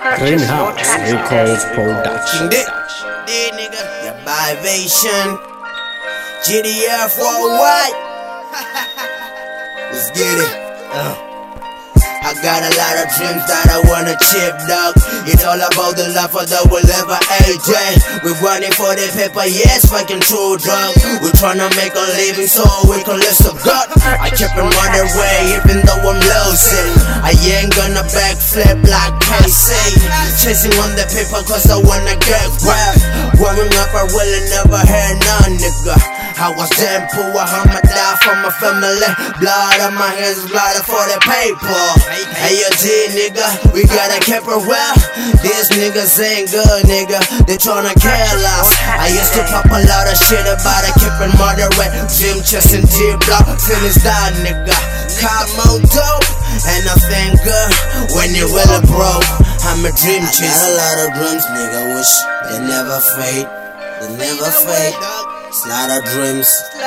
Greenhouse Records Production. Nigga, your vibration. GDF worldwide. Let's get it. I got a lot of dreams that I wanna chip, dog. It's all about the life of the will ever AJ. We're running for the paper, yes, fucking true drug. We're tryna make a living so we can live some God. I keep it my way, even though I'm losing. I ain't gonna backflip like KC. Chasing on the paper cause I wanna get grabbed. Growing up I really never had none, nigga. I was damn poor, I'ma die for my family. Blood on my hands, blood for the paper. Hey, yo, G, nigga, we gotta keep it well. These niggas ain't good, nigga, they tryna kill us. I used to pop a lot of shit about it, keep it moderate. Gym, chest, and G-block, finish that, nigga. Cop more dope, and I feel good when you really broke. I'm a dream chaser. I got a lot of dreams, nigga, wish they never fade. They never fade. It's a lot of dreams.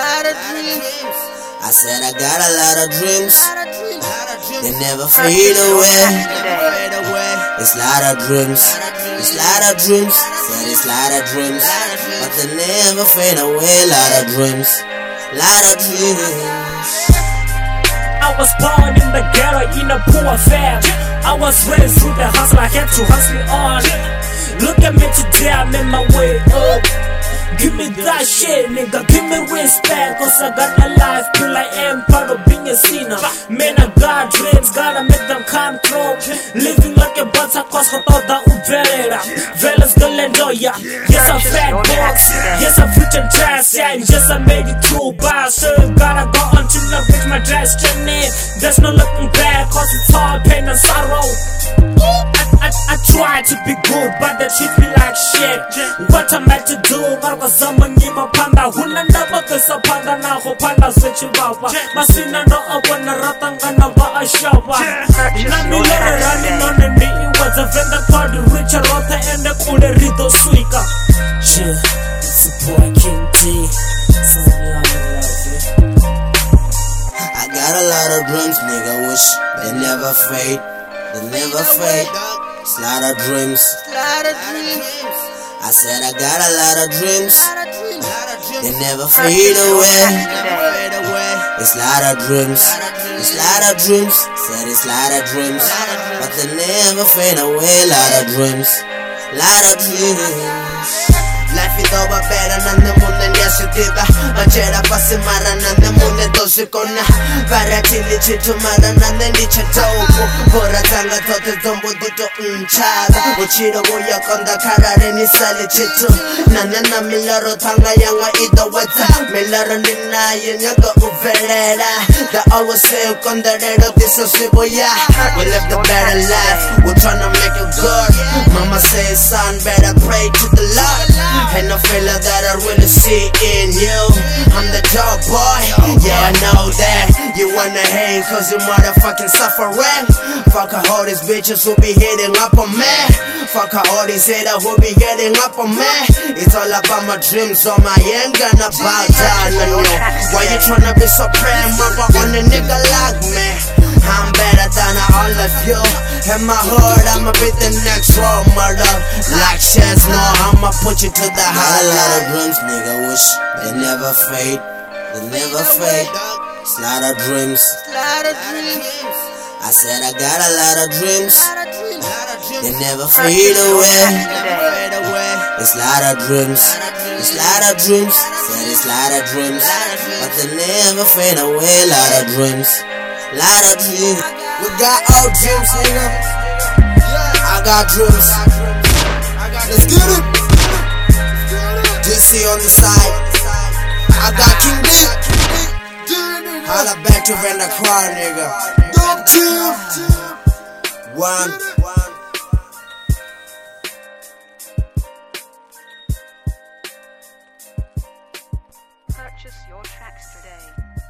I said I got a lot of dreams. They never fade away. It's a lot of dreams. It's a lot of dreams. Said it's a lot of dreams, but they never fade away. A lot of dreams. Lot of dreams. I was born in the ghetto in a poor fam. I was raised through the hustle. I had to hustle on. Look at me today, I'm in my way up. Give me that shit, nigga, give me respect. Cause I got a life, feel I am proud of being a sinner. Man, I got dreams, gotta make them come true. Living like a butter, cause I thought that would better. Velas Galendoya, yes, I'm fat box. Yes, I'm rich and dress, yeah, and yes, I made it through. But I still gotta go until I reach my destiny. There's no looking back, cause it's all pain and sorrow. I try to be good, but they treat me like shit. What am I to do? Zama ngima panda hulanda bakasa panda na ho panda sechi baba masina no abona ratanga na ba ashaba na milere rani none ni was a vendor called Richard Rota and the kule rido suika. Shit, it's a boy King T. So I got a lot of dreams, nigga, wish they never fade. They never fade. It's a lot of dreams. I said I got a lot of dreams. They never fade away. It's a lot of dreams. It's a lot of dreams. Said it's a lot of dreams, but they never fade away. A lot of dreams. Lot of dreams. Life is over better than the moon and yes it did. Manchera pasi mara than the moon and dosi kona. Varatili chitu mara than the niche topo. Bora tanga tote zombo dito unchaga. Uchiro goya konda karare ni sali chitu. Nana milaro tanga yanga ida weta. Milaro nina yenyaga uvelera. The always say konda rero diso siboya. We live the better life, we're tryna make it good. Mama says son better pray to the Lord. And I feel like that I really see in you. I'm the dog boy, yeah I know that. You wanna hang cause you motherfucking suffering. Fuck all these bitches who be hitting up on me. Fuck all these haters who be hitting up on me. It's all about my dreams, so I ain't gonna bow down, no. Why you tryna be supreme over on a nigga like me? I'm better than all of you. In my heart, I'ma be the next role model. Like chance, no, I'ma put you to the high. A lot of dreams, nigga, wish they never fade. They never fade. It's a lot of dreams. I said I got a lot of dreams. They never fade away. It's a lot of dreams. It's a lot of dreams. Said it's a lot of dreams, but they never fade away. A lot of dreams. Lot of dreams. We got all dreams, nigga. I got dreams. Let's get it. DC on the side. I got King D. Holla back to Vanda Crown, nigga. One. Purchase your tracks today.